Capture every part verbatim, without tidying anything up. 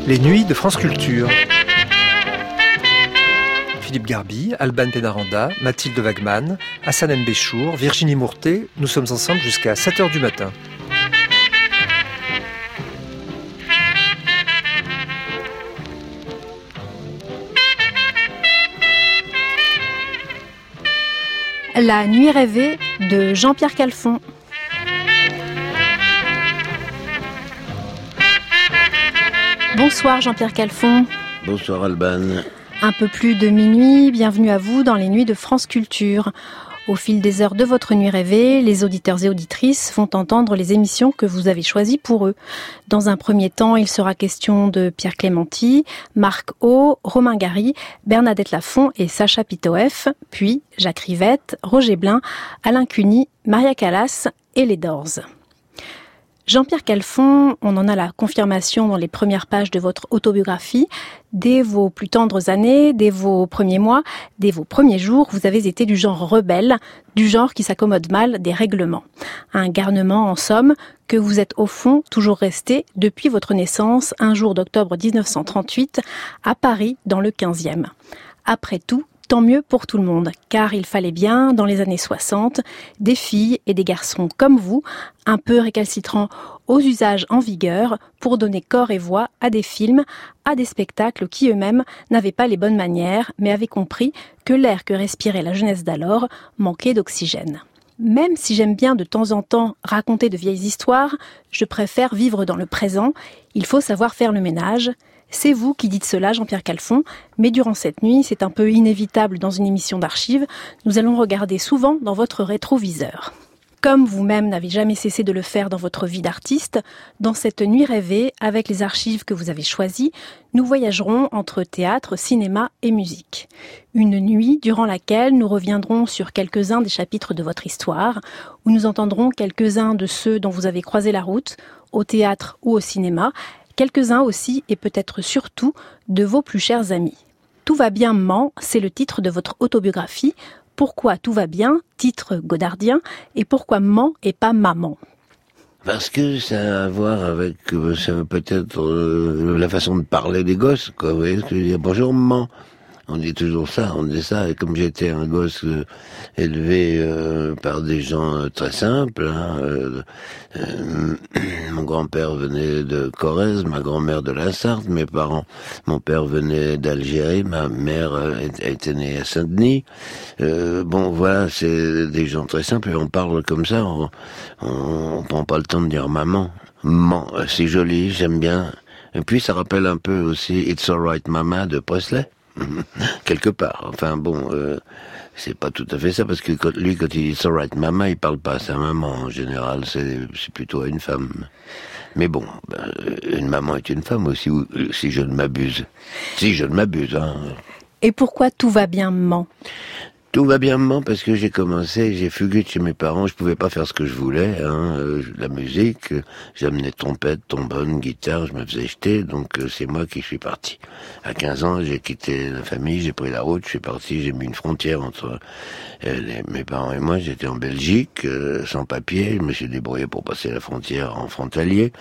Les nuits de France Culture. Philippe Garbi, Alban Pénaranda, Mathilde Wagman, Hassan M. Béchour, Virginie Mourtet, nous sommes ensemble jusqu'à sept heures du matin. La nuit rêvée de Jean-Pierre Calfon. Bonsoir Jean-Pierre Calfon. Bonsoir Alban. Un peu plus de minuit, bienvenue à vous dans les nuits de France Culture. Au fil des heures de votre nuit rêvée, les auditeurs et auditrices font entendre les émissions que vous avez choisies pour eux. Dans un premier temps, il sera question de Pierre Clémenti, Marc O, Romain Gary, Bernadette Lafont et Sacha Pitoef, puis Jacques Rivette, Roger Blin, Alain Cuny, Maria Callas et les Doors. Jean-Pierre Calfon, on en a la confirmation dans les premières pages de votre autobiographie. Dès vos plus tendres années, dès vos premiers mois, dès vos premiers jours, vous avez été du genre rebelle, du genre qui s'accommode mal des règlements. Un garnement, en somme, que vous êtes au fond toujours resté depuis votre naissance, un jour d'octobre dix-neuf cent trente-huit, à Paris, dans le quinzième. Après tout, tant mieux pour tout le monde, car il fallait bien, dans les années soixante, des filles et des garçons comme vous, un peu récalcitrants aux usages en vigueur, pour donner corps et voix à des films, à des spectacles qui eux-mêmes n'avaient pas les bonnes manières, mais avaient compris que l'air que respirait la jeunesse d'alors manquait d'oxygène. Même si j'aime bien de temps en temps raconter de vieilles histoires, je préfère vivre dans le présent, il faut savoir faire le ménage. C'est vous qui dites cela, Jean-Pierre Calfon, mais durant cette nuit, c'est un peu inévitable dans une émission d'archives, nous allons regarder souvent dans votre rétroviseur. Comme vous-même n'avez jamais cessé de le faire dans votre vie d'artiste, dans cette nuit rêvée, avec les archives que vous avez choisies, nous voyagerons entre théâtre, cinéma et musique. Une nuit durant laquelle nous reviendrons sur quelques-uns des chapitres de votre histoire, où nous entendrons quelques-uns de ceux dont vous avez croisé la route, au théâtre ou au cinéma, quelques-uns aussi, et peut-être surtout, de vos plus chers amis. Tout va bien, Mans, c'est le titre de votre autobiographie. Pourquoi tout va bien, titre godardien, et pourquoi Mans et pas Maman? Parce que ça a à voir avec euh, ça, peut-être euh, la façon de parler des gosses, quoi. Vous voyez ce que je veux dire? Bonjour Maman. On dit toujours ça, on dit ça, et comme j'étais un gosse euh, élevé euh, par des gens euh, très simples, hein, euh, euh, mon grand-père venait de Corrèze, ma grand-mère de la Sarthe, mes parents, mon père venait d'Algérie, ma mère euh, était née à Saint-Denis. Euh, bon, voilà, c'est des gens très simples, et on parle comme ça, on, on, on prend pas le temps de dire maman. Maman, c'est joli, j'aime bien. Et puis ça rappelle un peu aussi It's Alright Mama de Presley. Quelque part. Enfin bon, euh, c'est pas tout à fait ça, parce que quand, lui, quand il dit It's alright mama, il parle pas à sa maman. En général, c'est, c'est plutôt à une femme. Mais bon, ben, une maman est une femme aussi, ou, si je ne m'abuse. Si je ne m'abuse, hein. Et pourquoi tout va bien, Mans? Tout va bien, maman, parce que j'ai commencé, j'ai fugué de chez mes parents, je pouvais pas faire ce que je voulais, hein, euh, la musique, euh, j'amenais trompette, trombone, guitare, je me faisais jeter, donc euh, c'est moi qui suis parti. À quinze ans, j'ai quitté la famille, j'ai pris la route, je suis parti, j'ai mis une frontière entre euh, les, mes parents et moi, j'étais en Belgique, euh, sans papier, je me suis débrouillé pour passer la frontière en frontalier,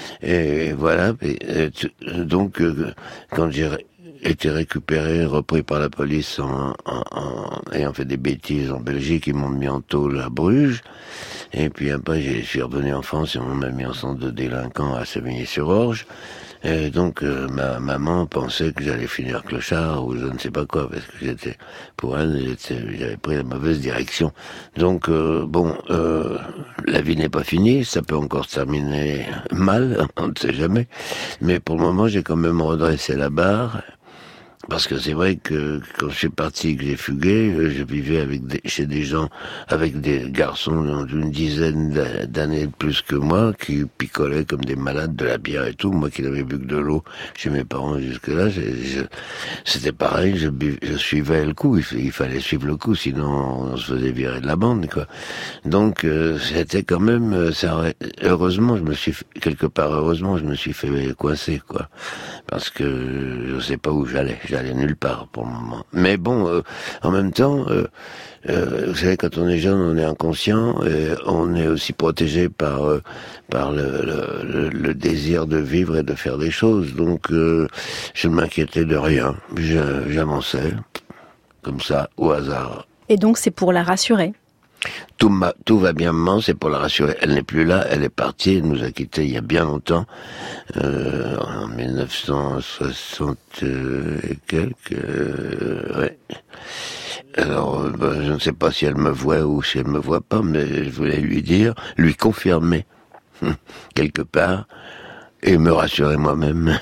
et voilà, et, et, donc euh, quand j'ai été récupéré, repris par la police en, en, en ayant fait des bêtises en Belgique, ils m'ont mis en tôle à Bruges, et puis après je suis revenu en France et on m'a mis en centre de délinquants à Sévigné-sur-Orge, et donc euh, ma maman pensait que j'allais finir clochard ou je ne sais pas quoi, parce que j'étais, pour elle, j'étais, j'avais pris la mauvaise direction. Donc euh, bon, euh, la vie n'est pas finie, ça peut encore se terminer mal, on ne sait jamais, mais pour le moment j'ai quand même redressé la barre. Parce que c'est vrai que quand je suis parti, que j'ai fugué, je vivais avec des, chez des gens, avec des garçons d'une dizaine d'années de plus que moi, qui picolaient comme des malades de la bière et tout. Moi qui n'avais bu que de l'eau chez mes parents jusque-là, je, je, c'était pareil, je, je suivais le coup, il, il fallait suivre le coup, sinon on se faisait virer de la bande, quoi. Donc euh, c'était quand même, ça, heureusement, je me suis, quelque part heureusement, je me suis fait coincer, quoi. Parce que je sais pas où j'allais. suis allé nulle part pour le moment. Mais bon, euh, en même temps, euh, euh, vous savez, quand on est jeune, on est inconscient, et on est aussi protégé par euh, par le, le, le, le désir de vivre et de faire des choses. Donc, euh, je ne m'inquiétais de rien. Je, j'avançais comme ça, au hasard. Et donc, c'est pour la rassurer. Tout, ma, tout va bien, maman, c'est pour la rassurer. Elle n'est plus là, elle est partie, elle nous a quittés il y a bien longtemps, euh, en dix-neuf cent soixante et quelques. Euh, ouais. Alors, ben, je ne sais pas si elle me voit ou si elle me voit pas, mais je voulais lui dire, lui confirmer quelque part et me rassurer moi-même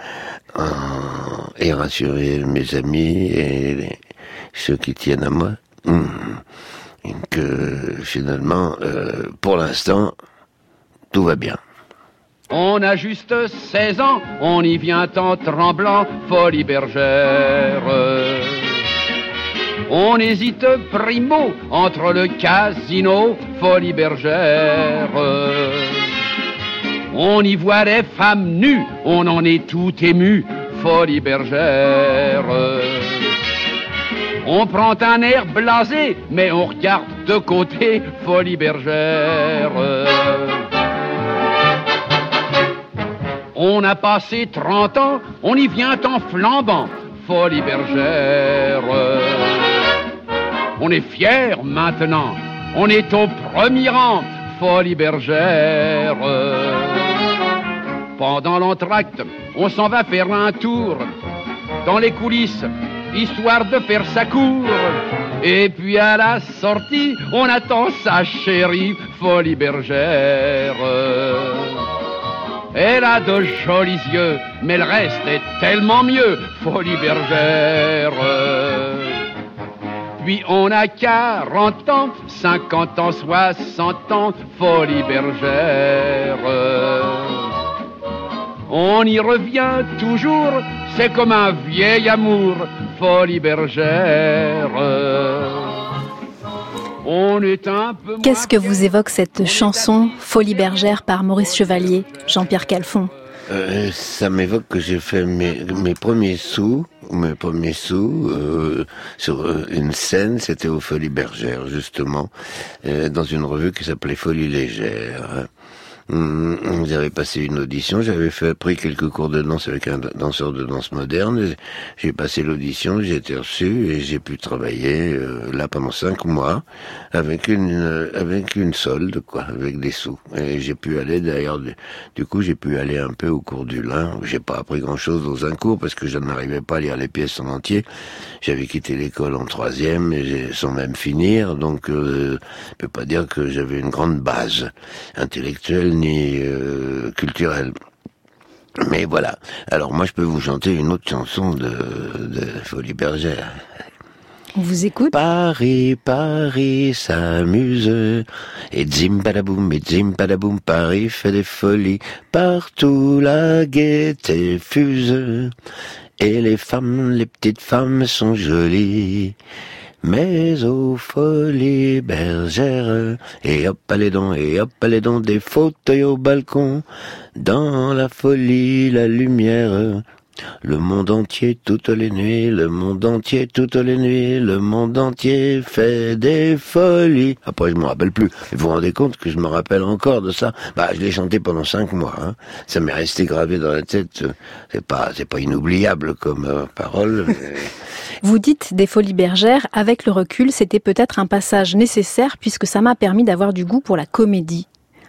et rassurer mes amis et les, ceux qui tiennent à moi. Que finalement, euh, pour l'instant, tout va bien. On a juste seize ans, on y vient en tremblant, folie bergère. On hésite primo entre le casino, folie bergère. On y voit des femmes nues, on en est tout ému, folie bergère. On prend un air blasé, mais on regarde de côté, folie bergère. On a passé trente ans, on y vient en flambant, folie bergère. On est fiers maintenant, on est au premier rang, folie bergère. Pendant l'entracte, on s'en va faire un tour dans les coulisses, histoire de faire sa cour. Et puis à la sortie, on attend sa chérie, folie bergère. Elle a de jolis yeux, mais le reste est tellement mieux, folie bergère. Puis on a quarante ans, cinquante ans, soixante ans, folie bergère. On y revient toujours, c'est comme un vieil amour, folie bergère. On est un peu moins... Qu'est-ce que vous évoque cette chanson Folie bergère par Maurice Chevalier, Jean-Pierre Calfon? euh, Ça m'évoque que j'ai fait mes, mes premiers sous, mes premiers sous euh, sur une scène, c'était aux Folies Bergères justement, euh, dans une revue qui s'appelait Folie légère. J'avais passé une audition, j'avais fait pris quelques cours de danse avec un danseur de danse moderne. J'ai passé l'audition, j'ai été reçu et j'ai pu travailler euh, là pendant cinq mois avec une euh, avec une solde quoi, avec des sous. Et j'ai pu aller d'ailleurs, du, du coup j'ai pu aller un peu au cours du Lin. J'ai pas appris grand chose dans un cours parce que je n'arrivais pas à lire les pièces en entier. J'avais quitté l'école en troisième et j'ai, sans même finir, donc euh, je peux pas dire que j'avais une grande base intellectuelle ni euh, culturelle. Mais voilà. Alors moi je peux vous chanter une autre chanson de, de Folie Bergère. On vous écoute. Paris, Paris s'amuse, et zim badaboum, et zim badaboum, Paris fait des folies, partout la gaieté fuse, et les femmes, les petites femmes sont jolies. Mais aux Folies Bergères, et hop à les dents, et hop à les dents, des fauteuils au balcon, dans la folie, la lumière, le monde entier toutes les nuits, le monde entier toutes les nuits, le monde entier fait des folies. Après je me rappelle plus. Vous vous rendez compte que je me rappelle encore de ça? Bah je l'ai chanté pendant cinq mois. Hein. Ça m'est resté gravé dans la tête. C'est pas, c'est pas inoubliable comme euh, parole. Mais... Vous dites des Folies Bergères, avec le recul, c'était peut-être un passage nécessaire puisque ça m'a permis d'avoir du goût pour la comédie.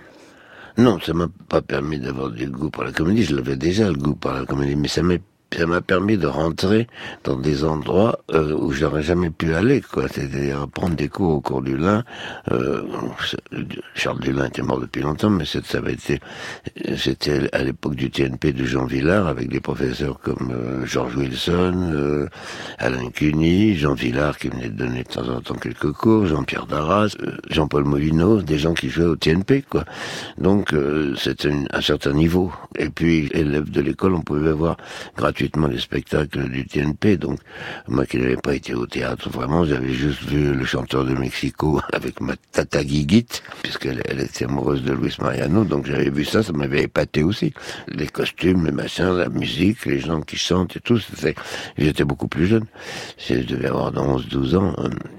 Non, ça m'a pas permis d'avoir du goût pour la comédie. Je l'avais déjà le goût pour la comédie, mais ça m'a ça m'a permis de rentrer dans des endroits euh, où j'aurais jamais pu aller, quoi. C'est-à-dire prendre des cours au cours du Lin. Euh, Charles Dulin était mort depuis longtemps, mais ça avait été, c'était à l'époque du T N P de Jean Villard, avec des professeurs comme euh, George Wilson, euh, Alain Cuny, Jean Villard qui venait de donner de temps en temps quelques cours, Jean-Pierre Darras, euh, Jean-Paul Molineau, des gens qui jouaient au T N P, quoi. Donc euh, c'était une, un certain niveau. Et puis élève de l'école, on pouvait voir gratuitement gratuitement les spectacles du T N P. Donc, moi qui n'avais pas été au théâtre, vraiment, j'avais juste vu Le Chanteur de Mexico avec ma tata Guiguite, puisqu'elle elle était amoureuse de Luis Mariano, donc j'avais vu ça, ça m'avait épaté aussi. Les costumes, les machins, la musique, les gens qui chantent et tout, c'était... j'étais beaucoup plus jeune. Je devais avoir onze douze ans.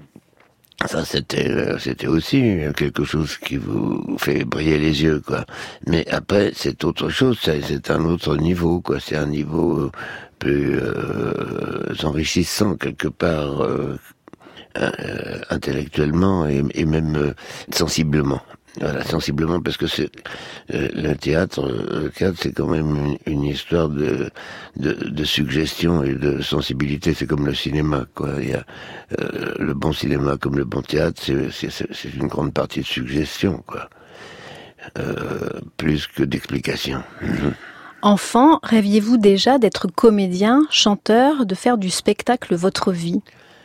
Ça, c'était, c'était aussi quelque chose qui vous fait briller les yeux, quoi. Mais après, c'est autre chose, c'est un autre niveau, quoi. C'est un niveau plus euh, enrichissant, quelque part, euh, euh, intellectuellement et, et même euh, sensiblement. Voilà, sensiblement, parce que c'est euh, le théâtre, le théâtre, c'est quand même une, une histoire de, de de suggestion et de sensibilité. C'est comme le cinéma, quoi. Il y a euh, le bon cinéma comme le bon théâtre, c'est c'est c'est une grande partie de suggestion, quoi, euh, plus que d'explication. Enfant, rêviez-vous déjà d'être comédien, chanteur, de faire du spectacle votre vie ?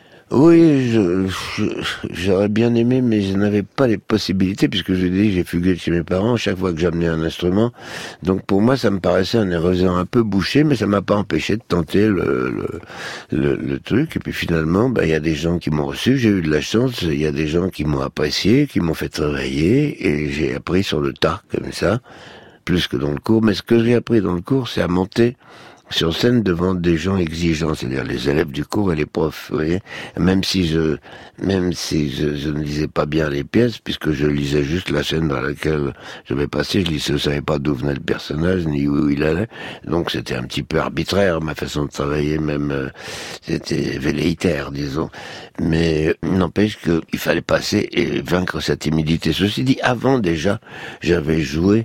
Oui, je, je, j'aurais bien aimé, mais je n'avais pas les possibilités, puisque je dis, j'ai fugué de chez mes parents chaque fois que j'amenais un instrument. Donc pour moi, ça me paraissait un horizon un peu bouché, mais ça m'a pas empêché de tenter le, le, le, le truc. Et puis finalement, bah, il y a des gens qui m'ont reçu, j'ai eu de la chance, il y a des gens qui m'ont apprécié, qui m'ont fait travailler, et j'ai appris sur le tas, comme ça, plus que dans le cours. Mais ce que j'ai appris dans le cours, c'est à monter sur scène devant des gens exigeants, c'est-à-dire les élèves du cours et les profs, vous voyez. Même si je, même si je, je ne lisais pas bien les pièces, puisque je lisais juste la scène dans laquelle je vais passer, je lisais, je savais pas d'où venait le personnage, ni où il allait. Donc c'était un petit peu arbitraire, ma façon de travailler, même, euh, c'était velléitaire, disons. Mais, n'empêche qu'il fallait passer et vaincre sa timidité. Ceci dit, avant déjà, j'avais joué,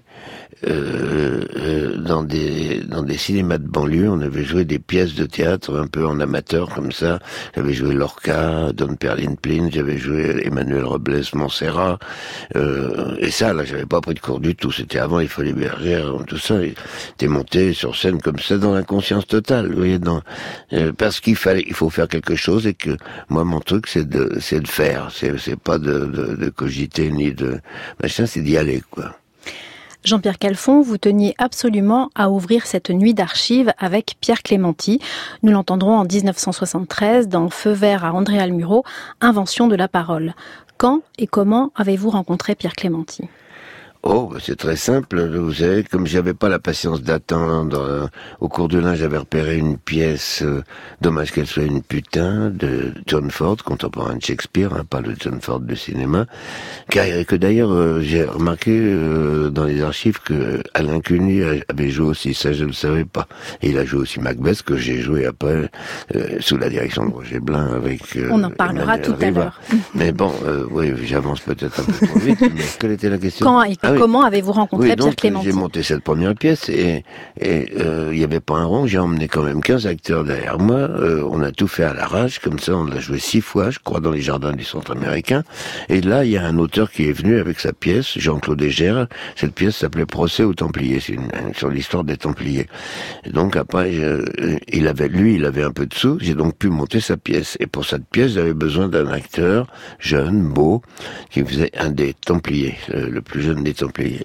Euh, euh, dans des dans des cinémas de banlieue, on avait joué des pièces de théâtre un peu en amateur comme ça. J'avais joué Lorca, Don Perlin Plin, j'avais joué Emmanuel Robles Montserrat, euh, et ça là, j'avais pas pris de cours du tout. C'était avant les Folies Bergères, tout ça. T'es monté sur scène comme ça dans l'inconscience totale, vous voyez, dans euh, parce qu'il fallait, il faut faire quelque chose et que moi mon truc c'est de c'est de faire, c'est c'est pas de, de de cogiter ni de machin, c'est d'y aller, quoi. Jean-Pierre Calfon, vous teniez absolument à ouvrir cette nuit d'archives avec Pierre Clémenty. Nous l'entendrons en dix-neuf cent soixante-treize dans Feu vert à André Almuro, Invention de la parole. Quand et comment avez-vous rencontré Pierre Clémenty ? Oh, bah c'est très simple. Vous savez, comme j'avais pas la patience d'attendre, euh, au cours de l'un, j'avais repéré une pièce, euh, dommage qu'elle soit une putain, de John Ford, contemporain de Shakespeare, hein, pas le John Ford du cinéma, car, que d'ailleurs, euh, j'ai remarqué euh, dans les archives que Alain Cuny avait joué aussi, ça je ne le savais pas. Et il a joué aussi Macbeth, que j'ai joué après, euh, sous la direction de Roger Blin, avec euh, On en parlera Emmanuel tout Riva. à l'heure. Mais bon, euh, oui, j'avance peut-être un peu trop vite, mais quelle était la question ? Quand et Ah oui. comment avez-vous rencontré Oui, Pierre donc Clémenty ? j'ai monté cette première pièce et et euh, il y avait pas un rond. J'ai emmené quand même quinze acteurs derrière moi. Euh, on a tout fait à l'arrache, comme ça. On l'a joué six fois, je crois, dans les jardins du Centre américain. Et là, il y a un auteur qui est venu avec sa pièce, Jean-Claude Egère. Cette pièce s'appelait Procès aux Templiers. C'est une, sur l'histoire des Templiers. Et donc après, je, il avait lui, il avait un peu de sous. J'ai donc pu monter sa pièce. Et pour cette pièce, j'avais besoin d'un acteur jeune, beau, qui faisait un des Templiers, le, le plus jeune des Templiers.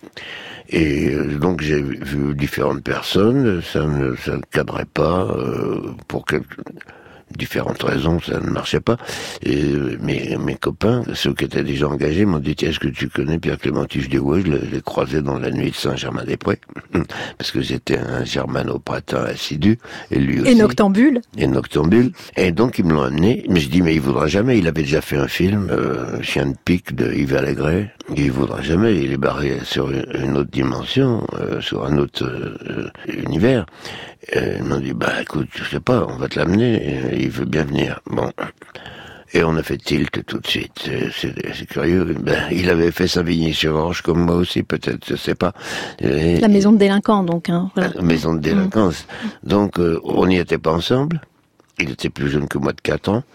Et donc j'ai vu différentes personnes, ça ne, ça ne cadrait pas, euh, pour quelques différentes raisons, ça ne marchait pas. Et mes, mes copains, ceux qui étaient déjà engagés, m'ont dit, est-ce que tu connais Pierre Clémenty ? Je dis oui, je l'ai croisé dans la nuit de Saint-Germain-des-Prés, parce que j'étais un germano-pratin assidu, et lui aussi. Et noctambule. Et noctambule. Et donc ils me l'ont amené, mais je dis, mais il voudra jamais, il avait déjà fait un film, euh, Chien de pique de Yves Allégret, il voudra jamais, il est barré sur une autre dimension, euh, sur un autre euh, univers. Et ils m'ont dit, bah écoute, je sais pas, on va te l'amener, il veut bien venir. Bon. Et on a fait tilt tout de suite. C'est, c'est, c'est curieux. Ben, il avait fait Savigny-sur-Orge comme moi aussi, peut-être, je sais pas. Et, la maison de délinquants, donc. Hein, voilà. La maison de délinquance. Mmh. Donc, euh, on n'y était pas ensemble. il était plus jeune que moi de quatre ans,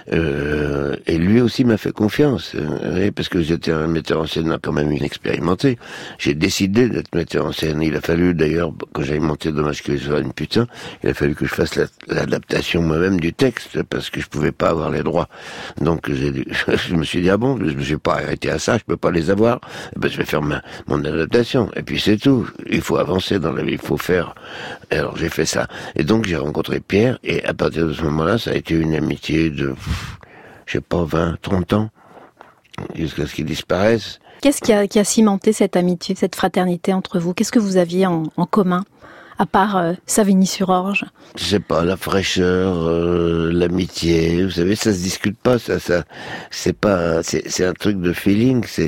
euh, et lui aussi m'a fait confiance, euh, parce que j'étais un metteur en scène quand même inexpérimenté. J'ai décidé d'être metteur en scène. Il a fallu d'ailleurs, quand j'avais monté Dommage que je sois une putain, il a fallu que je fasse la, l'adaptation moi-même du texte, parce que je pouvais pas avoir les droits. Donc j'ai, je me suis dit, ah bon, je ne vais pas arrêter à ça, je peux pas les avoir, eh ben, je vais faire ma, mon adaptation. Et puis c'est tout. Il faut avancer dans la vie, il faut faire. Alors j'ai fait ça. Et donc j'ai rencontré Pierre, et à partir de ce moment-là, ça a été une amitié de, pff, je sais pas, vingt, trente ans, jusqu'à ce qu'il disparaisse. Qu'est-ce qui a, qui a cimenté cette amitié, cette fraternité entre vous? Qu'est-ce que vous aviez en, en commun, à part euh, Savigny-sur-Orge? Je sais pas, la fraîcheur, euh, l'amitié, vous savez, ça se discute pas, ça, ça, c'est pas, c'est, c'est un truc de feeling, c'est,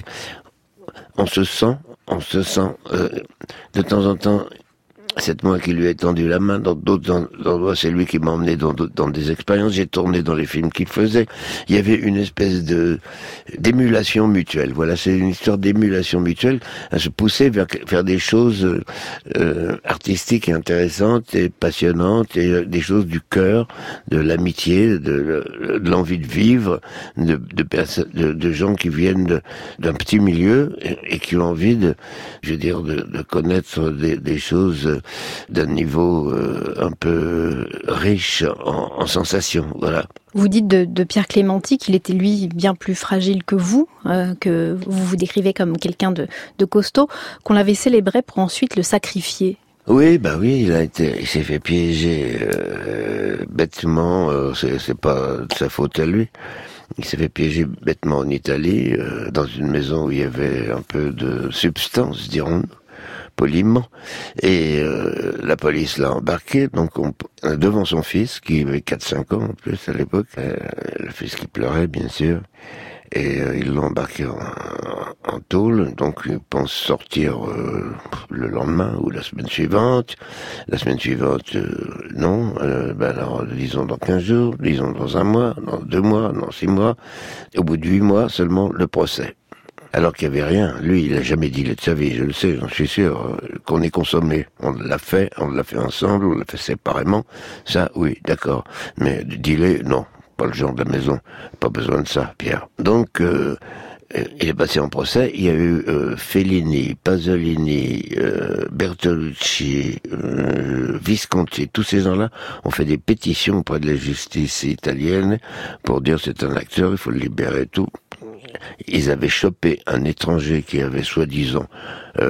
on se sent, on se sent, euh, de temps en temps, c'est moi qui lui ai tendu la main, dans d'autres endroits, c'est lui qui m'a emmené dans, dans des expériences, j'ai tourné dans les films qu'il faisait. Il y avait une espèce de d'émulation mutuelle. Voilà, c'est une histoire d'émulation mutuelle, à se pousser vers faire des choses euh, artistiques et intéressantes et passionnantes, et euh, des choses du cœur, de l'amitié, de, de, de l'envie de vivre, de, de, perso- de, de gens qui viennent de, d'un petit milieu et, et qui ont envie de, je veux dire, de, de connaître des, des choses d'un niveau euh, un peu riche en, en sensations, voilà. Vous dites de, de Pierre Clémenti qu'il était lui bien plus fragile que vous, euh, que vous vous décrivez comme quelqu'un de, de costaud, qu'on l'avait célébré pour ensuite le sacrifier. Oui, bah oui, il a été, il s'est fait piéger euh, bêtement. Euh, c'est, c'est pas de sa faute à lui. Il s'est fait piéger bêtement en Italie, euh, dans une maison où il y avait un peu de substance, dirons-nous, poliment, et euh, la police l'a embarqué, donc on, devant son fils, qui avait quatre cinq ans en plus à l'époque, euh, le fils qui pleurait bien sûr, et euh, ils l'ont embarqué en, en tôle, donc ils pensent sortir euh, le lendemain ou la semaine suivante. La semaine suivante, euh, non, euh, ben alors disons dans quinze jours, disons dans un mois, dans deux mois, dans six mois, et au bout de huit mois seulement le procès. Alors qu'il n'y avait rien. Lui, il n'a jamais dealé de sa vie, je le sais, j'en suis sûr. Qu'on ait consommé, on l'a fait, on l'a fait ensemble, on l'a fait séparément. Ça, oui, d'accord. Mais dealer, non. Pas le genre de la maison. Pas besoin de ça, Pierre. Donc, euh, il est passé en procès. Il y a eu euh, Fellini, Pasolini, euh, Bertolucci, euh, Visconti. Tous ces gens-là ont fait des pétitions auprès de la justice italienne pour dire c'est un acteur, il faut le libérer et tout. Ils avaient chopé un étranger qui avait soi-disant euh,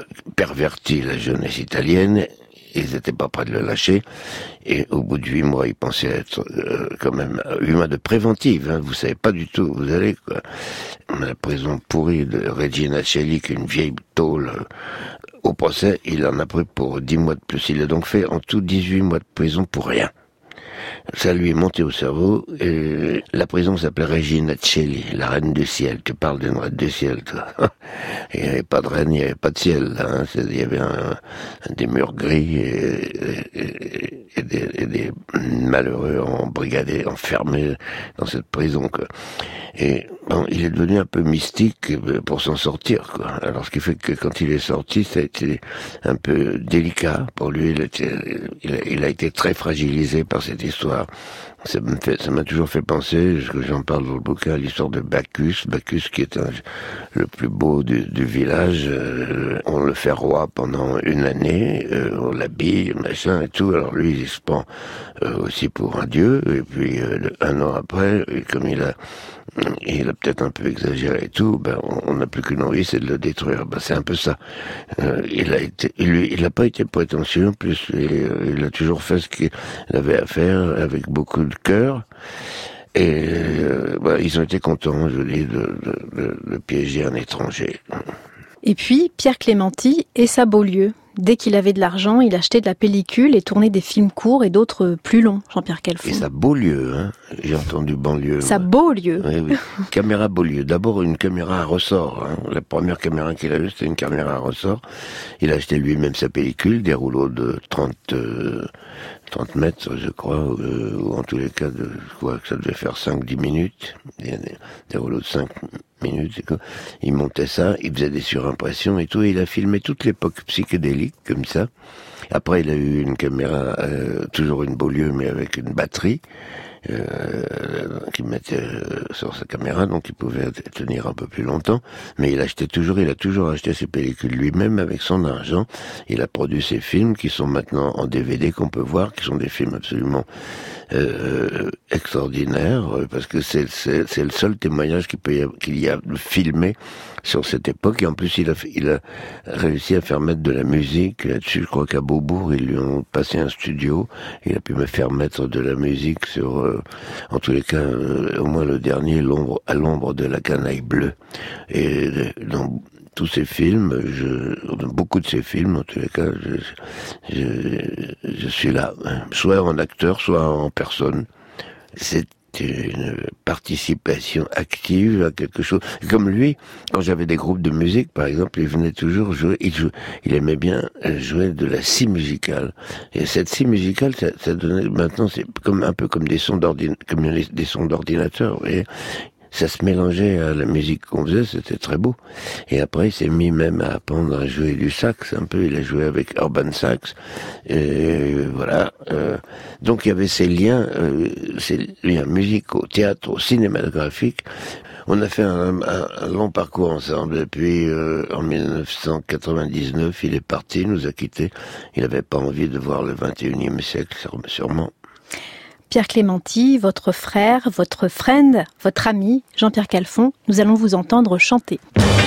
perverti la jeunesse italienne. Ils n'étaient pas prêts de le lâcher. Et au bout de huit mois, ils pensaient être euh, quand même huit mois de préventive. Hein, vous savez pas du tout où vous allez, quoi. La prison pourrie de Regina Coeli, qui est une vieille tôle. Euh, au procès, il en a pris pour dix mois de plus. Il a donc fait en tout dix-huit mois de prison pour rien. Ça lui est monté au cerveau, et la prison s'appelait Regina Coeli, la reine du ciel. Tu parles d'une reine du ciel, toi. Il n'y avait pas de reine, il n'y avait pas de ciel, là, hein. Il y avait un, un, des murs gris et, et, et, des, et des malheureux embrigadés, enfermés dans cette prison, quoi. Et bon, il est devenu un peu mystique pour s'en sortir, quoi. Alors ce qui fait que quand il est sorti, ça a été un peu délicat pour lui. Il, était, il, a, il a été très fragilisé par cette histoire. Ça m'a fait, ça m'a toujours fait penser, que j'en parle dans le bouquin, à l'histoire de Bacchus. Bacchus qui est un, le plus beau du, du village. Euh, on le fait roi pendant une année, euh, on l'habille, machin et tout. Alors lui, il se prend euh, aussi pour un dieu. Et puis euh, un an après, comme il a il a peut-être un peu exagéré et tout, ben on n'a plus qu'une envie, c'est de le détruire. Ben c'est un peu ça. Euh, il a été, il, il a pas été prétentieux, en plus il, il a toujours fait ce qu'il avait à faire avec beaucoup de cœur. Et euh, ben, ils ont été contents, je dis, de, de, de, de piéger un étranger. Et puis Pierre Clémenti et sa Beaulieu. Dès qu'il avait de l'argent, il achetait de la pellicule et tournait des films courts et d'autres plus longs, Jean-Pierre Calfon. Et sa Beaulieu, hein. J'ai entendu banlieue. Sa Beaulieu. Oui, oui. Caméra Beaulieu. D'abord une caméra à ressort. Hein. La première caméra qu'il a eue, c'était une caméra à ressort. Il a acheté lui-même sa pellicule, des rouleaux de trente, euh, trente mètres, je crois, euh, ou en tous les cas, de, je crois que ça devait faire cinq dix minutes. Des, des, des rouleaux de cinq minutes. C'est quoi. Il montait ça, il faisait des surimpressions et tout. Et il a filmé toute l'époque psychédélique comme ça. Après, il a eu une caméra, euh, toujours une Beaulieu, mais avec une batterie. Euh, qu'il mettait euh, sur sa caméra, donc il pouvait tenir un peu plus longtemps, mais il achetait toujours, il a toujours acheté ses pellicules lui-même avec son argent. Il a produit ces films qui sont maintenant en D V D qu'on peut voir, qui sont des films absolument euh, extraordinaires, parce que c'est, c'est, c'est le seul témoignage qu'il peut y avoir, qu'il y a de filmé sur cette époque, et en plus il a, il a réussi à faire mettre de la musique là-dessus. Je crois qu'à Beaubourg ils lui ont passé un studio, il a pu me faire mettre de la musique sur euh, en tous les cas euh, au moins le dernier, l'ombre à l'ombre de la canaille bleue. Et dans tous ces films, je, dans beaucoup de ces films en tous les cas, je, je, je suis là, soit en acteur, soit en personne. C'est une participation active à quelque chose. Comme lui, quand j'avais des groupes de musique, par exemple, il venait toujours jouer, il, jouait, il aimait bien jouer de la scie musicale. Et cette scie musicale, ça, ça donnait, maintenant, c'est comme, un peu comme des sons d'ordinateur, comme les, des sons d'ordinateur, vous voyez. Ça se mélangeait à la musique qu'on faisait, c'était très beau. Et après, il s'est mis même à apprendre à jouer du sax, un peu. Il a joué avec Urban Sax. Et voilà. Euh, donc, il y avait ces liens, euh, ces liens musicaux, théâtre, cinématographiques. On a fait un, un, un long parcours ensemble. Et puis, euh, en dix-neuf cent quatre-vingt-dix-neuf, il est parti, il nous a quittés. Il n'avait pas envie de voir le vingt et unième siècle, sûrement. Pierre Clémenti, votre frère, votre friend, votre ami, Jean-Pierre Calfon, nous allons vous entendre chanter.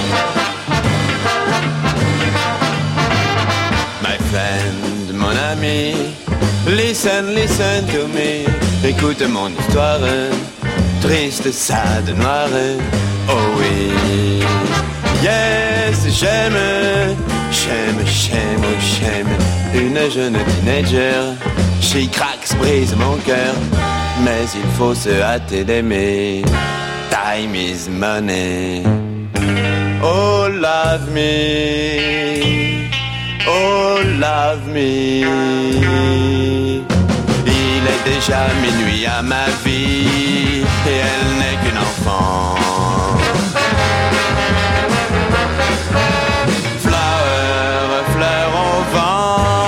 My friend, mon ami, listen, listen to me. Écoute mon histoire, triste, sad, noire. Oh oui, yes, j'aime, j'aime, j'aime, oh j'aime une jeune teenager. She cracks, brise mon cœur, mais il faut se hâter d'aimer. Time is money. Oh, love me. Oh, love me. Il est déjà minuit à ma vie, et elle n'est qu'une enfant. Fleur, fleur au vent.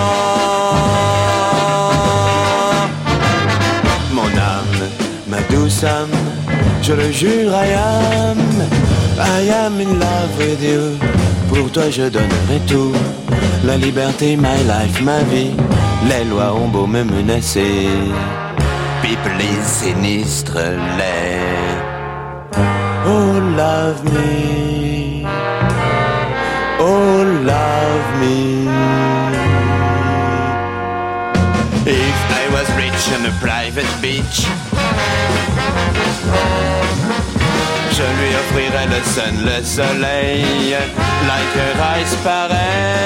Âme, je le jure, I am, I am in love with you. Pour toi je donnerai tout, la liberté, my life, ma vie. Les lois ont beau me menacer, people is sinistre, les. Oh love me, oh love me. If I was rich on a private beach, je lui offrirai le sun, le soleil, like a rice pareil.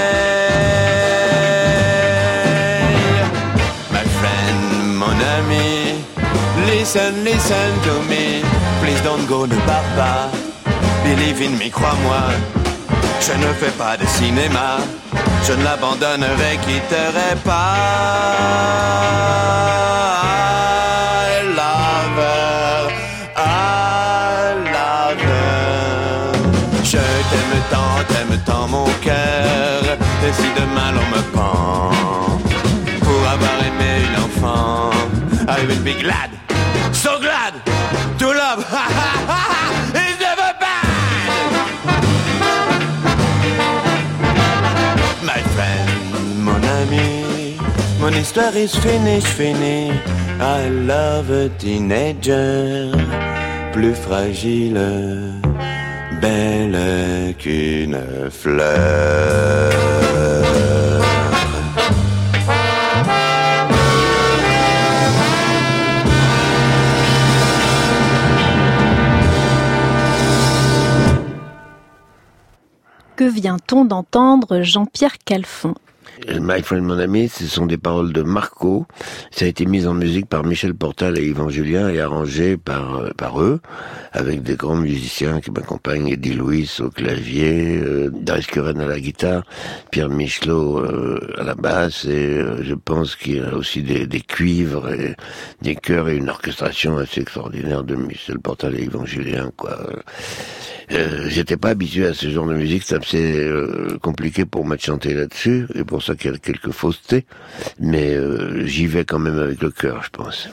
My friend, mon ami, listen, listen to me. Please don't go, ne pars pas. Believe in me, crois-moi. Je ne fais pas de cinéma. Je ne l'abandonnerai, quitterai pas. T'aime tant, t'aime tant mon cœur. Et si demain l'on me pend pour avoir aimé une enfant, I will be glad, so glad to love. It's never bad. My friend, mon ami, mon histoire is finished, fini. I love a teenager, plus fragile, belle qu'une fleur. Que vient-on d'entendre, Jean-Pierre Calfon? My Friend, mon ami, ce sont des paroles de Marco. Ça a été mis en musique par Michel Portal et Yvan Julien et arrangé par par eux, avec des grands musiciens qui m'accompagnent, Eddie Louis au clavier, euh, Darius Curren à la guitare, Pierre Michelot euh, à la basse, et euh, je pense qu'il y a aussi des, des cuivres, et des chœurs et une orchestration assez extraordinaire de Michel Portal et Yvan Julien, quoi. Euh, j'étais pas habitué à ce genre de musique, ça me c'est euh, compliqué pour me chanter là-dessus, et pour ça qu'il y a quelques faussetés, mais euh, j'y vais quand même avec le cœur, je pense.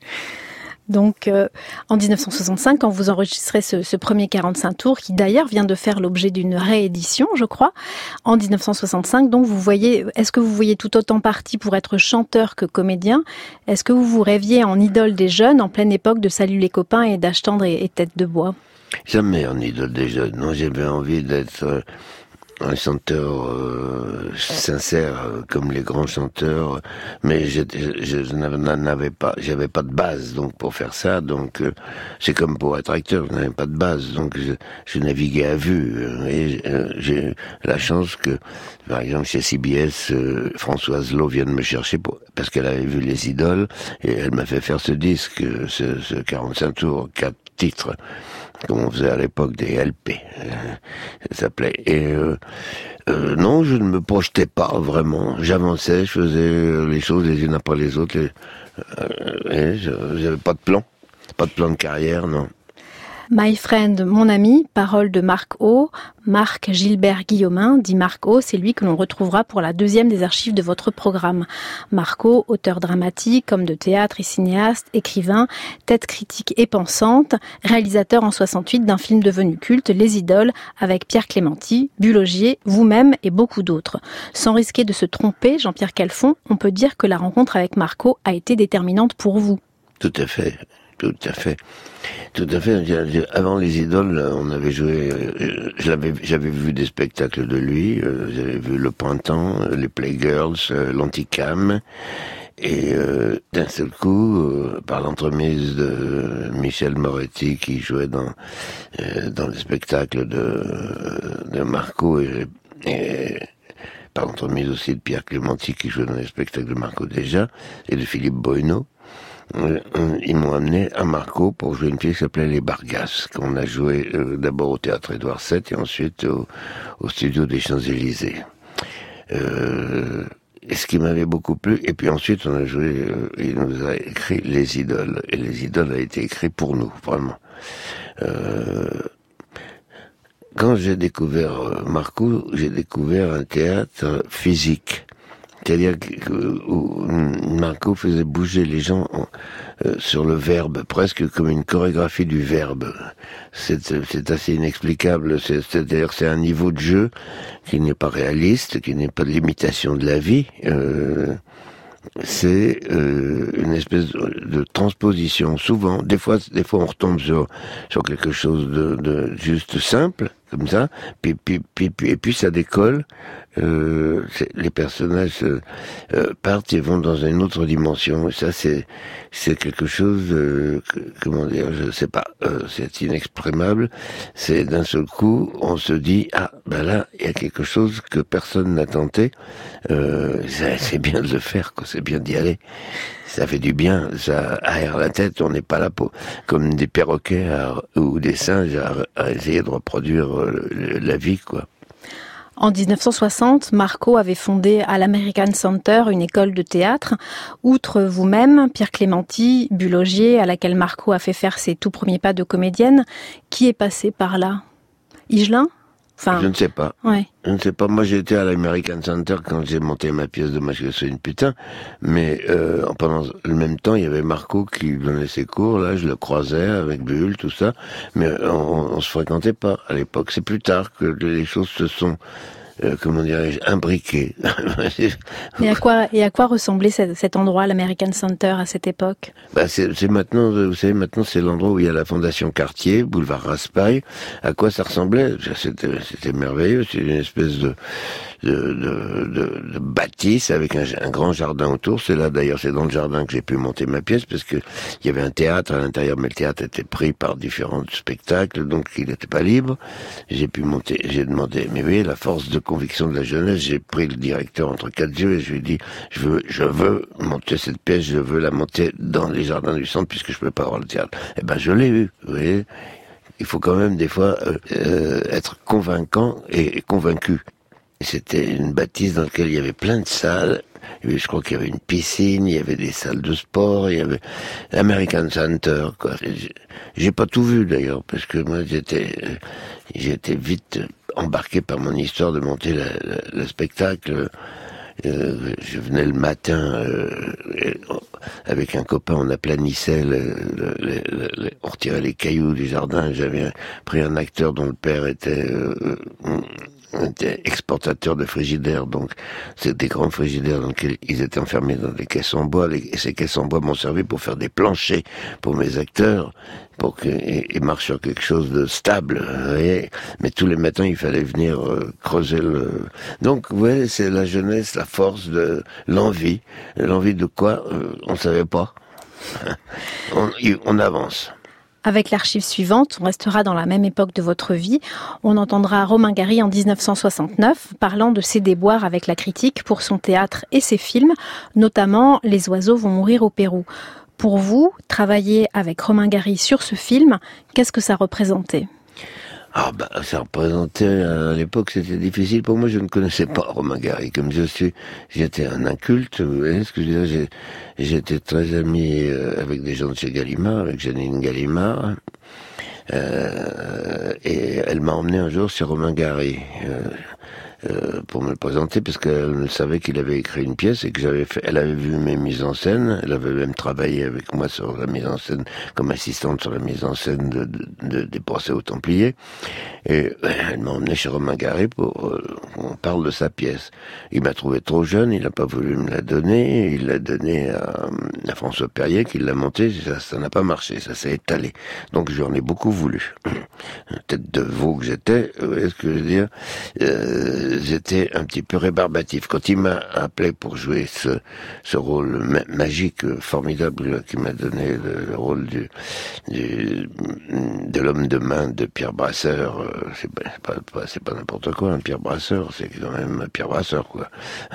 Donc, euh, en dix-neuf cent soixante-cinq, quand vous enregistrez ce, ce premier quarante-cinq tours, qui d'ailleurs vient de faire l'objet d'une réédition, je crois, en dix-neuf cent soixante-cinq, donc vous voyez, est-ce que vous voyez tout autant parti pour être chanteur que comédien? Est-ce que vous vous rêviez en idole des jeunes, en pleine époque de Salut les copains et d'Âge tendre et, et Tête de bois? Jamais en idole des jeunes. Non, j'avais envie d'être euh, un chanteur euh, sincère, euh, comme les grands chanteurs, mais je, je, je n'avais pas, j'avais pas de base donc pour faire ça. Donc euh, c'est comme pour être acteur, je n'avais pas de base, donc je, je naviguais à vue. Euh, et euh, j'ai la chance que, par exemple, chez C B S, euh, Françoise Lowe vienne me chercher pour, parce qu'elle avait vu Les Idoles et elle m'a fait faire ce disque, ce, ce quarante-cinq tours, quatre titres, comme on faisait à l'époque des L P, euh, ça s'appelait. Et euh, euh, non, je ne me projetais pas vraiment. J'avançais, je faisais les choses les unes après les autres. Et, euh, et je n'avais pas de plan, pas de plan de carrière, non. My Friend, mon ami, parole de Marc O. Marc Gilbert Guillaumin, dit Marc O, c'est lui que l'on retrouvera pour la deuxième des archives de votre programme. Marc O, auteur dramatique, homme de théâtre et cinéaste, écrivain, tête critique et pensante, réalisateur en soixante-huit d'un film devenu culte, Les Idoles, avec Pierre Clémenti, Bulogier, vous-même et beaucoup d'autres. Sans risquer de se tromper, Jean-Pierre Calfon, on peut dire que la rencontre avec Marc O a été déterminante pour vous. Tout à fait. Tout à fait. Tout à fait. Avant Les Idoles, on avait joué, je l'avais, j'avais vu des spectacles de lui, j'avais vu Le Printemps, les Playgirls, l'Anticam, et euh, d'un seul coup, euh, par l'entremise de Michel Moretti qui jouait dans euh, dans les spectacles de, de Marco, et, et par l'entremise aussi de Pierre Clémenti qui jouait dans les spectacles de Marco déjà, et de Philippe Boineau, ils m'ont amené à Marco pour jouer une pièce qui s'appelait Les Bargasses, qu'on a joué euh, d'abord au théâtre Édouard sept et ensuite au, au studio des Champs-Élysées. Euh, et ce qui m'avait beaucoup plu, et puis ensuite on a joué, euh, il nous a écrit Les Idoles, et Les Idoles a été écrit pour nous, vraiment. Euh, quand j'ai découvert euh, Marco, j'ai découvert un théâtre physique. C'est-à-dire que où Marco faisait bouger les gens en, euh, sur le verbe, presque comme une chorégraphie du verbe. C'est, c'est assez inexplicable. C'est, c'est-à-dire que c'est un niveau de jeu qui n'est pas réaliste, qui n'est pas de l'imitation de la vie. Euh, c'est euh, une espèce de, de transposition. Souvent, des fois, des fois, on retombe sur sur quelque chose de, de juste simple, comme ça, puis puis puis, puis et puis ça décolle. Euh, les personnages euh, partent et vont dans une autre dimension. Et ça, c'est c'est quelque chose, euh, que, comment dire, je sais pas, euh, c'est inexprimable. C'est d'un seul coup, on se dit ah ben là, il y a quelque chose que personne n'a tenté. Euh, c'est, c'est bien de le faire, quoi. C'est bien d'y aller. Ça fait du bien, ça aère la tête. On n'est pas là pour, comme des perroquets à, ou des singes à, à essayer de reproduire euh, la vie, quoi. En dix-neuf cent soixante, Marco avait fondé à l'American Center une école de théâtre. Outre vous-même, Pierre Clémenti, Bulogier, à laquelle Marco a fait faire ses tout premiers pas de comédienne, qui est passé par là? Higelin? Enfin, je ne sais pas. Ouais. Je ne sais pas. Moi, j'étais à l'American Center quand j'ai monté ma pièce de Match que c'est une putain. Mais euh, pendant le même temps, il y avait Marco qui donnait ses cours. Là, je le croisais avec Bull, tout ça. Mais on, on se fréquentait pas à l'époque. C'est plus tard que les choses se sont, euh, comment dirais-je, imbriquées. Et à quoi et à quoi ressemblait cet, cet endroit, l'American Center, à cette époque? Bah c'est, c'est maintenant, vous savez, maintenant c'est l'endroit où il y a la Fondation Cartier, boulevard Raspail. À quoi ça ressemblait? C'était, c'était merveilleux. C'est une espèce de de, de, de, de bâtisse avec un, un grand jardin autour. C'est là d'ailleurs, c'est dans le jardin que j'ai pu monter ma pièce parce que il y avait un théâtre à l'intérieur, mais le théâtre était pris par différents spectacles, donc il n'était pas libre. J'ai pu monter, j'ai demandé, mais vous voyez la force de conviction de la jeunesse, j'ai pris le directeur entre quatre yeux et je lui ai dit, je veux, je veux monter cette pièce, je veux la monter dans les jardins du centre puisque je peux pas avoir le théâtre. Eh ben, je l'ai eu, vous voyez. Il faut quand même des fois euh, euh, être convaincant et, et convaincu. C'était une bâtisse dans laquelle il y avait plein de salles. Je crois qu'il y avait une piscine, il y avait des salles de sport, il y avait l'American Center, quoi. J'ai, j'ai pas tout vu d'ailleurs, parce que moi j'étais, j'étais vite embarqué par mon histoire de monter la, la, le spectacle. Euh, je venais le matin euh, avec un copain, on aplanissait, le, le, le, le, on retirait les cailloux du jardin. J'avais pris un acteur dont le père était, euh, était exportateur de frigidaires, donc c'est des grands frigidaires, donc ils étaient enfermés dans des caisses en bois, les, et ces caisses en bois m'ont servi pour faire des planchers pour mes acteurs, pour qu'ils marchent sur quelque chose de stable. Et, mais tous les matins, il fallait venir euh, creuser le... Donc, vous voyez, c'est la jeunesse, la force, de l'envie. L'envie de quoi euh, on ne savait pas. on, on avance. Avec l'archive suivante, on restera dans la même époque de votre vie. On entendra Romain Gary en dix-neuf cent soixante-neuf parlant de ses déboires avec la critique pour son théâtre et ses films, notamment Les oiseaux vont mourir au Pérou. Pour vous, travailler avec Romain Gary sur ce film, qu'est-ce que ça représentait ? Ah bah ça représentait, à l'époque c'était difficile pour moi, je ne connaissais pas Romain Gary, comme je suis, j'étais un inculte, vous voyez ce que je veux dire, j'ai, j'étais très ami avec des gens de chez Gallimard, avec Janine Gallimard, euh, et elle m'a emmené un jour sur Romain Gary, euh, Euh, pour me le présenter, parce qu'elle savait qu'il avait écrit une pièce et que j'avais fait, elle avait vu mes mises en scène, elle avait même travaillé avec moi sur la mise en scène, comme assistante sur la mise en scène de, de, de des procès aux Templiers, et elle m'a emmené chez Romain Gary pour euh, qu'on parle de sa pièce. Il m'a trouvé trop jeune, il n'a pas voulu me la donner, il l'a donnée à, à François Perrier qui l'a montée, ça, ça n'a pas marché, ça s'est étalé. Donc j'en ai beaucoup voulu. Tête de veau que j'étais, vous voyez ce que je veux dire, euh, j'étais un petit peu rébarbatif. Quand il m'a appelé pour jouer ce, ce rôle ma- magique, formidable, qui m'a donné le, le rôle du, du, de l'homme de main de Pierre Brasseur, euh, c'est pas, c'est pas, pas, c'est pas n'importe quoi, hein, Pierre Brasseur, c'est quand même Pierre Brasseur, quoi.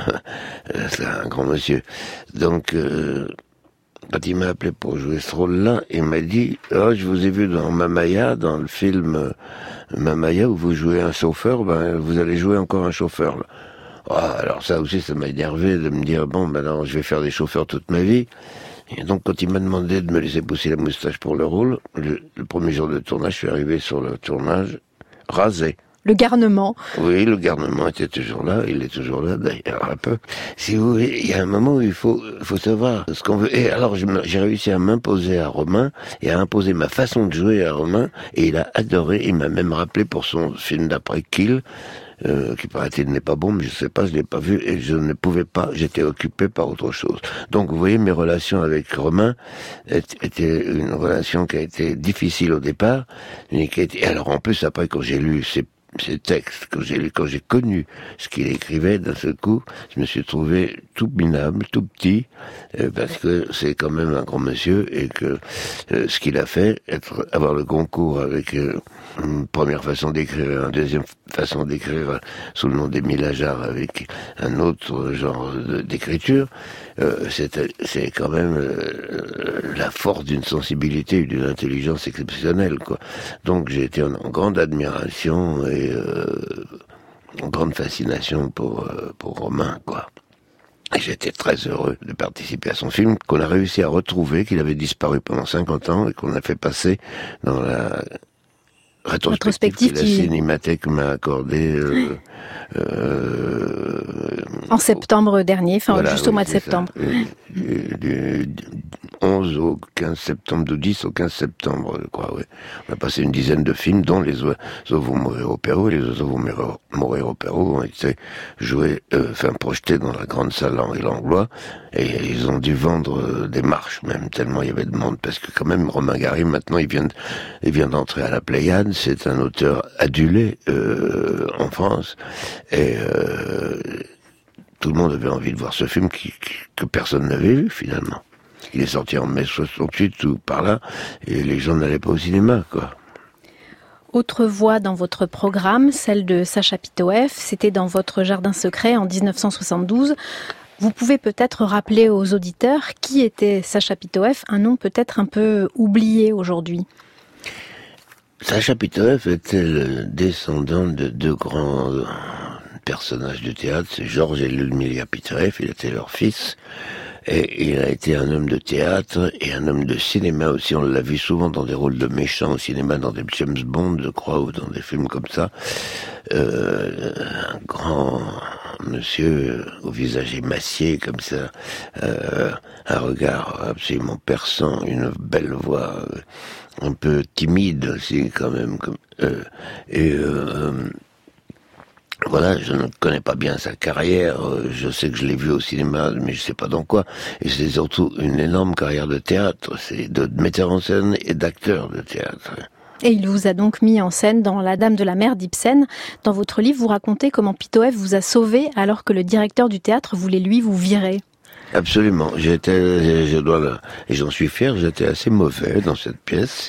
C'est un grand monsieur. Donc, euh, quand il m'a appelé pour jouer ce rôle-là, il m'a dit « Oh, je vous ai vu dans Mamaya, dans le film euh, Mamaya, où vous jouez un chauffeur, ben vous allez jouer encore un chauffeur. » là. Oh, alors ça aussi, ça m'a énervé de me dire « Bon, ben non, je vais faire des chauffeurs toute ma vie. » Et donc, quand il m'a demandé de me laisser pousser la moustache pour le rôle, le, le premier jour de tournage, je suis arrivé sur le tournage rasé. Le garnement. Oui, le garnement était toujours là, il est toujours là d'ailleurs un peu. Si vous voulez, il y a un moment où il faut, faut savoir ce qu'on veut. Et alors je, j'ai réussi à m'imposer à Romain et à imposer ma façon de jouer à Romain, et il a adoré. Il m'a même rappelé pour son film d'après Kill, euh, qui paraît-il n'est pas bon, mais je sais pas, je l'ai pas vu et je ne pouvais pas. J'étais occupé par autre chose. Donc vous voyez, mes relations avec Romain étaient une relation qui a été difficile au départ, mais qui a été. Et alors en plus après, quand j'ai lu ces ces textes, quand j'ai, quand j'ai connu ce qu'il écrivait, d'un seul coup, je me suis trouvé tout minable, tout petit, euh, parce que c'est quand même un grand monsieur, et que euh, ce qu'il a fait, être, avoir le concours avec euh, une première façon d'écrire, une deuxième façon d'écrire sous le nom d'Émile Ajar, avec un autre genre de, d'écriture, euh, c'est, c'est quand même euh, la force d'une sensibilité et d'une intelligence exceptionnelle, quoi. Donc j'ai été en, en grande admiration et euh, en grande fascination pour, euh, pour Romain, quoi. Et j'étais très heureux de participer à son film, qu'on a réussi à retrouver, qu'il avait disparu pendant cinquante ans, et qu'on a fait passer dans la rétrospective que la qui... Cinémathèque m'a accordé euh, euh, en septembre au... dernier, enfin voilà, juste oui, au mois de septembre. Du, du, du onze au quinze septembre, du dix au quinze septembre, je crois, oui. On a passé une dizaine de films, dont Les oiseaux vont mourir au Pérou, et Les oiseaux vont mourir au Pérou ont été joués, euh, enfin projetés dans la grande salle Henri Langlois, et ils ont dû vendre des marches, même tellement il y avait de monde, parce que quand même Romain Gary, maintenant, il vient, de, il vient d'entrer à la Pléiade. C'est un auteur adulé euh, en France, et euh, tout le monde avait envie de voir ce film qui, qui, que personne n'avait vu finalement. Il est sorti en mai soixante-huit ou par là, et les gens n'allaient pas au cinéma, quoi. autre voix dans votre programme, celle de Sacha Pitoeff. C'était dans votre jardin secret en dix-neuf cent soixante-douze. Vous pouvez peut-être rappeler aux auditeurs qui était Sacha Pitoeff, un nom peut-être un peu oublié aujourd'hui. Sacha Pitoeff était le descendant de deux grands personnages du théâtre, c'est Georges et Ludmilla Pitoeff, il était leur fils. Et il a été un homme de théâtre et un homme de cinéma aussi. On l'a vu souvent dans des rôles de méchants au cinéma, dans des James Bond, je crois, ou dans des films comme ça. Euh, un grand monsieur au visage émacié comme ça, euh, un regard absolument perçant, une belle voix, un peu timide aussi quand même. Comme, euh, et euh, Voilà, je ne connais pas bien sa carrière, je sais que je l'ai vu au cinéma, mais je sais pas dans quoi. Et c'est surtout une énorme carrière de théâtre, c'est de metteur en scène et d'acteur de théâtre. Et il vous a donc mis en scène dans La Dame de la Mer d'Ibsen. Dans votre livre, vous racontez comment Pitoeff vous a sauvé alors que le directeur du théâtre voulait lui vous virer. Absolument, j'étais, je dois le, et j'en suis fier, j'étais assez mauvais dans cette pièce.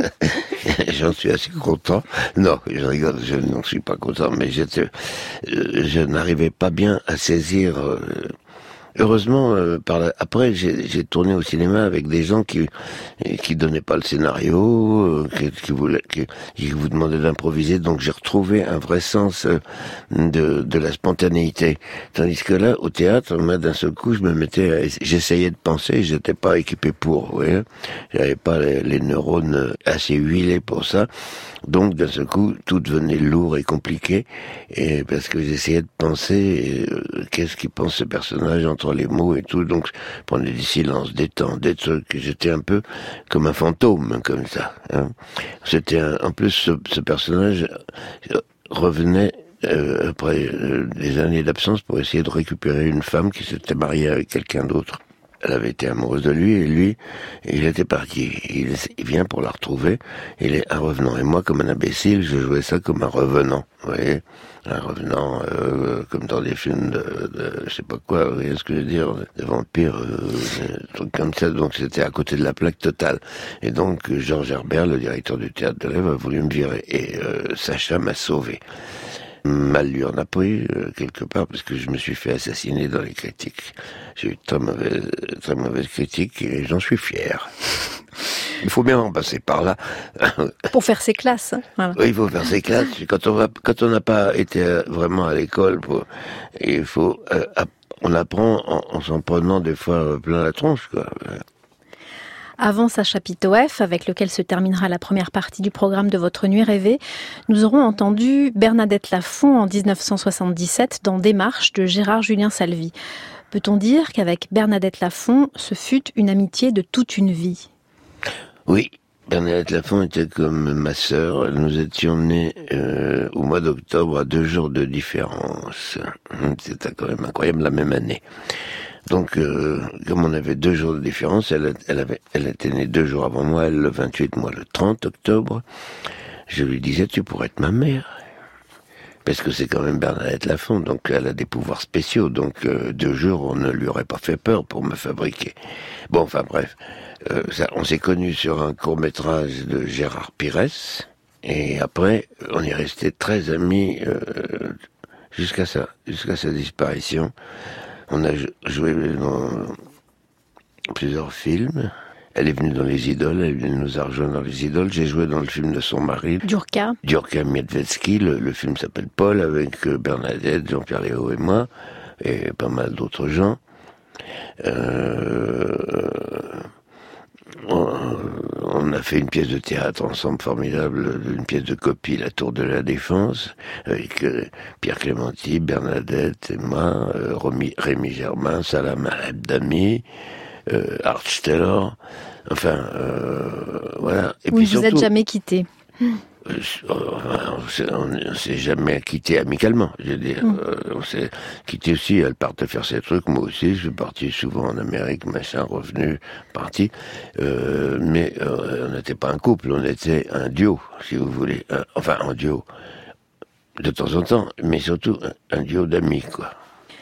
J'en suis assez content. Non, je rigole, je n'en suis pas content, mais j'étais, je n'arrivais pas bien à saisir. Euh, heureusement, euh, par la, après, j'ai, j'ai tourné au cinéma avec des gens qui qui donnaient pas le scénario, euh, qui, qui voulaient, qui, qui vous demandaient d'improviser. Donc, j'ai retrouvé un vrai sens euh, de de la spontanéité. Tandis que là, au théâtre, moi, d'un seul coup, je me mettais, à, j'essayais de penser, j'étais pas équipé pour. Vous voyez, j'avais pas les, les neurones assez huilés pour ça. Donc, d'un seul coup, tout devenait lourd et compliqué, et parce que j'essayais de penser euh, qu'est-ce qu'il pense ce personnage entre les mots et tout. Donc, je prenais des silences, des temps, des trucs. J'étais un peu comme un fantôme, comme ça. Hein. C'était un, en plus ce, ce personnage revenait euh, après euh, des années d'absence pour essayer de récupérer une femme qui s'était mariée avec quelqu'un d'autre. Elle avait été amoureuse de lui, et lui, il était parti. Il, il vient pour la retrouver, il est un revenant. Et moi, comme un imbécile, je jouais ça comme un revenant, vous voyez, un revenant, euh, comme dans des films de, de je sais pas quoi, vous voyez ce que je veux dire, des vampires, euh, des trucs comme ça. Donc c'était à côté de la plaque totale. Et donc, Georges Herbert, le directeur du théâtre de l'Ève, a voulu me virer. Et euh, Sacha m'a sauvé. Mal lui en a pris, euh, quelque part, parce que je me suis fait assassiner dans les critiques. J'ai eu très mauvaise, très mauvaise critique, et j'en suis fier. Il faut bien en passer par là. Pour faire ses classes. Voilà. Oui, il faut faire ses classes. Quand on va, quand on n'a pas été vraiment à l'école, pour, il faut, euh, on apprend en, en s'en prenant des fois plein la tronche, quoi. Avant Sacha Pitoeff, avec lequel se terminera la première partie du programme de votre Nuit rêvée, nous aurons entendu Bernadette Lafont en dix-neuf cent soixante-dix-sept dans Démarche de Gérard Julien Salvi. Peut-on dire qu'avec Bernadette Lafont, ce fut une amitié de toute une vie ? Oui, Bernadette Lafont était comme ma sœur. Nous étions nés euh, au mois d'octobre à deux jours de différence. C'était quand même incroyable, la même année. Donc, euh, comme on avait deux jours de différence, elle, elle, avait, elle était née deux jours avant moi, elle le vingt-huit, moi le trente octobre. Je lui disais, tu pourrais être ma mère. Parce que c'est quand même Bernadette Lafont, donc elle a des pouvoirs spéciaux. Donc, euh, deux jours, on ne lui aurait pas fait peur pour me fabriquer. Bon, enfin bref, euh, ça, on s'est connus sur un court-métrage de Gérard Pires. Et après, on est restés très amis euh, jusqu'à ça, jusqu'à sa disparition. On a joué dans plusieurs films. Elle est venue dans Les Idoles, elle est venue nous rejoindre dans Les Idoles. J'ai joué dans le film de son mari, Djurka. Djurka Miedvetsky. Le, le film s'appelle Paul, avec Bernadette, Jean-Pierre Léaud et moi, et pas mal d'autres gens. Euh, on, on a fait une pièce de théâtre ensemble formidable, une pièce de copie, La Tour de la Défense, avec euh, Pierre Clémenti, Bernadette et moi, euh, Rémi, Rémi Germain, Salam Abdami, euh, Art Taylor, enfin, euh, voilà. Et vous puis ne vous surtout, êtes jamais quittés. Euh, on ne s'est jamais quitté amicalement, je veux dire. Mmh. Euh, on s'est quitté aussi, elle partait faire ses trucs, moi aussi, je suis parti souvent en Amérique, machin, revenu, parti. Euh, mais euh, on n'était pas un couple, on était un duo, si vous voulez. Un, enfin, un duo, de temps en temps, mais surtout un, un duo d'amis, quoi.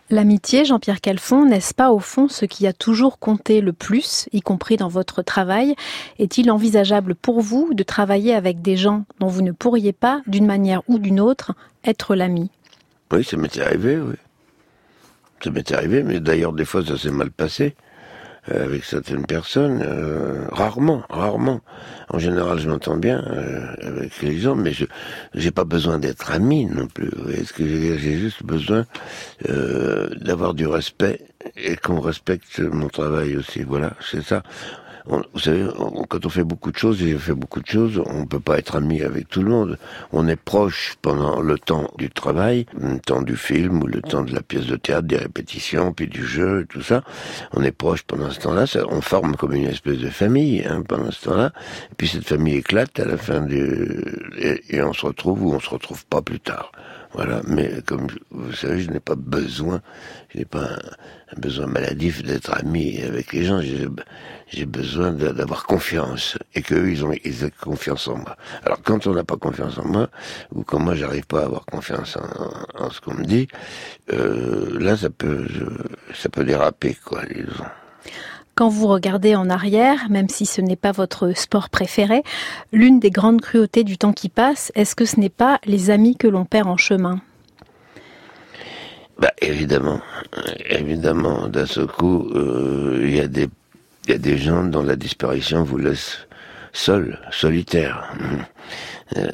L'amitié, Jean-Pierre Calfon, n'est-ce pas au fond ce qui a toujours compté le plus, y compris dans votre travail? Est-il envisageable pour vous de travailler avec des gens dont vous ne pourriez pas, d'une manière ou d'une autre, être l'ami? Oui, ça m'était arrivé, oui. Ça m'était arrivé, mais d'ailleurs, des fois, ça s'est mal passé euh, avec certaines personnes. Euh, rarement, rarement. En général, je m'entends bien euh, avec les gens, mais je j'ai pas besoin d'être ami non plus. Vous voyez ce que je veux dire ? J'ai juste besoin euh, d'avoir du respect et qu'on respecte mon travail aussi. Voilà, c'est ça. On, vous savez, on, quand on fait beaucoup de choses, et j'ai fait beaucoup de choses, on peut pas être ami avec tout le monde. On est proche pendant le temps du travail, le temps du film ou le temps de la pièce de théâtre, des répétitions, puis du jeu, et tout ça. On est proche pendant ce temps-là. Ça, on forme comme une espèce de famille hein, pendant ce temps-là. Et puis cette famille éclate à la fin du... Et, et on se retrouve ou on se retrouve pas plus tard. Voilà, mais comme vous savez, je n'ai pas besoin, je n'ai pas un, un besoin maladif d'être ami avec les gens. J'ai, j'ai besoin de, d'avoir confiance et qu'eux, ils ont, ils aient confiance en moi. Alors, quand on n'a pas confiance en moi, ou quand moi, j'arrive pas à avoir confiance en, en, en ce qu'on me dit, euh, là, ça peut, je, ça peut déraper, quoi, disons. Quand vous regardez en arrière, même si ce n'est pas votre sport préféré, l'une des grandes cruautés du temps qui passe, est-ce que ce n'est pas les amis que l'on perd en chemin ? Bah évidemment, évidemment, d'un seul coup, il euh, y a des, il y a des gens dont la disparition vous laisse seul, solitaire. Euh,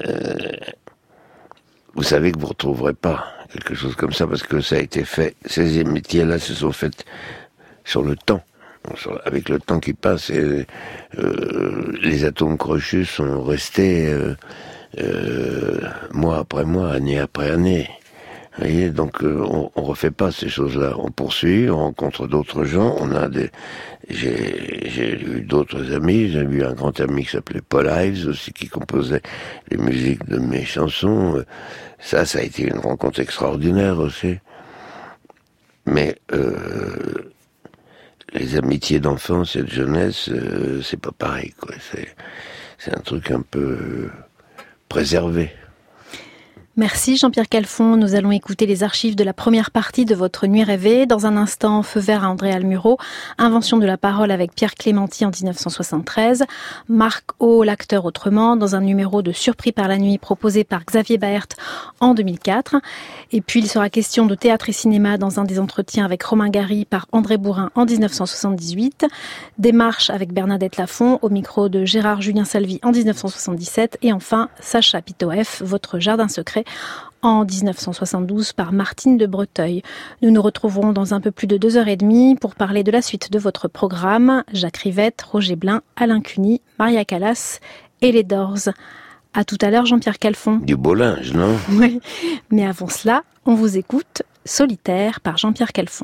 vous savez que vous ne retrouverez pas quelque chose comme ça parce que ça a été fait. Ces amitiés-là se sont faites sur le temps. Avec le temps qui passe, et, euh, les atomes crochus sont restés euh, euh, mois après mois, année après année. Vous voyez, donc euh, on, on refait pas ces choses-là. On poursuit, on rencontre d'autres gens. On a des, j'ai, j'ai eu d'autres amis. J'ai eu un grand ami qui s'appelait Paul Ives aussi, qui composait les musiques de mes chansons. Ça, ça a été une rencontre extraordinaire aussi. Mais euh, les amitiés d'enfance et de jeunesse, euh, c'est pas pareil, quoi. C'est, c'est un truc un peu euh, préservé. Merci Jean-Pierre Calfon. Nous allons écouter les archives de la première partie de votre Nuit rêvée. Dans un instant, feu vert à André Almuro, invention de la parole avec Pierre Clémenti en dix-neuf cent soixante-treize, Marc O, l'acteur autrement, dans un numéro de Surpris par la nuit proposé par Xavier Baert en deux mille quatre. Et puis il sera question de théâtre et cinéma dans un des entretiens avec Romain Gary par André Bourrin en dix-neuf cent soixante-dix-huit, Démarche avec Bernadette Lafont au micro de Gérard Julien Salvi en dix-neuf cent soixante-dix-sept et enfin Sacha Pitoef, votre jardin secret en dix-neuf cent soixante-douze par Martine de Breteuil. Nous nous retrouverons dans un peu plus de deux heures et demie pour parler de la suite de votre programme. Jacques Rivette, Roger Blin, Alain Cuny, Maria Callas et les Doors. À tout à l'heure, Jean-Pierre Calfon. Du beau linge, non ? Oui, mais avant cela, on vous écoute Solitaire par Jean-Pierre Calfon.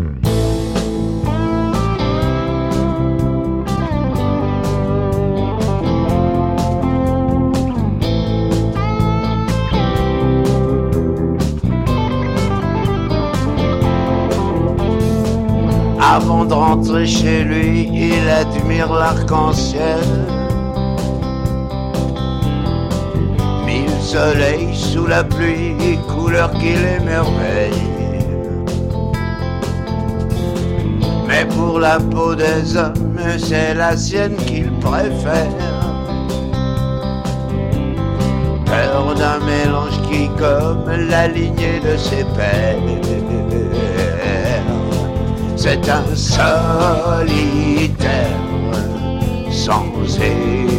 Avant de rentrer chez lui, il admire l'arc-en-ciel. Mille soleils sous la pluie, couleur qui l'émerveille. Mais pour la peau des hommes, c'est la sienne qu'il préfère. Peur d'un mélange qui, comme la lignée de ses pères, c'est un solitaire sans